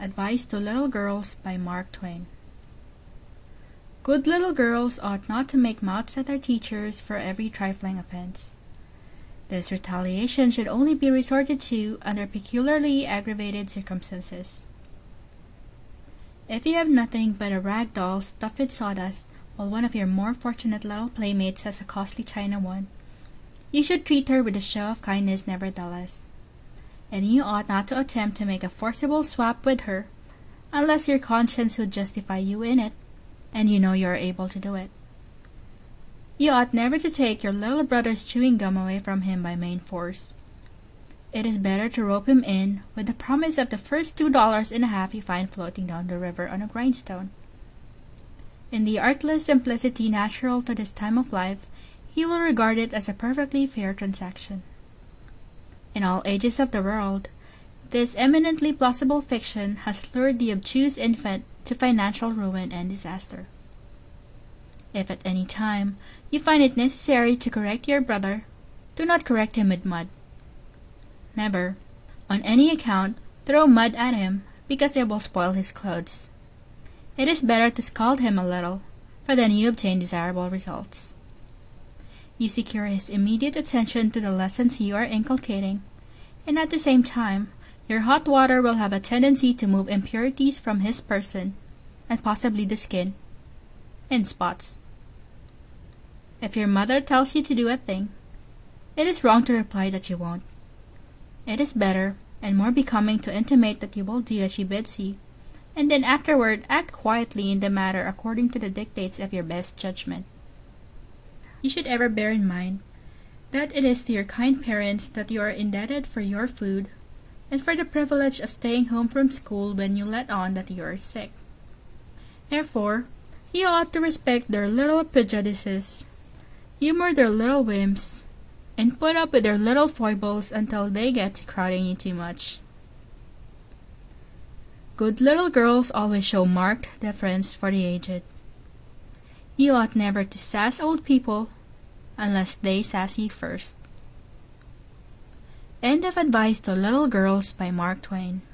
Advice to Little Girls by Mark Twain. Good little girls ought not to make mouths at their teachers for every trifling offense. This retaliation should only be resorted to under peculiarly aggravated circumstances. If you have nothing but a rag doll stuffed with sawdust, while one of your more fortunate little playmates has a costly china one, you should treat her with a show of kindness nevertheless. And you ought not to attempt to make a forcible swap with her, unless your conscience would justify you in it, and you know you are able to do it. You ought never to take your little brother's chewing gum away from him by main force. It is better to rope him in with the promise of the first $2.50 you find floating down the river on a grindstone. In the artless simplicity natural to this time of life, he will regard it as a perfectly fair transaction. In all ages of the world, this eminently plausible fiction has lured the obtuse infant to financial ruin and disaster. If at any time you find it necessary to correct your brother, do not correct him with mud. Never, on any account, throw mud at him, because it will spoil his clothes. It is better to scald him a little, for then you obtain desirable results. You secure his immediate attention to the lessons you are inculcating, and at the same time, your hot water will have a tendency to move impurities from his person, and possibly the skin, in spots. If your mother tells you to do a thing, it is wrong to reply that you won't. It is better and more becoming to intimate that you will do as she bids you, and then afterward act quietly in the matter according to the dictates of your best judgment. You should ever bear in mind that it is to your kind parents that you are indebted for your food, and for the privilege of staying home from school when you let on that you are sick. Therefore, you ought to respect their little prejudices, humor their little whims, and put up with their little foibles until they get to crowding you too much. Good little girls always show marked deference for the aged. You ought never to sass old people unless they sass you first. End of Advice to Little Girls by Mark Twain.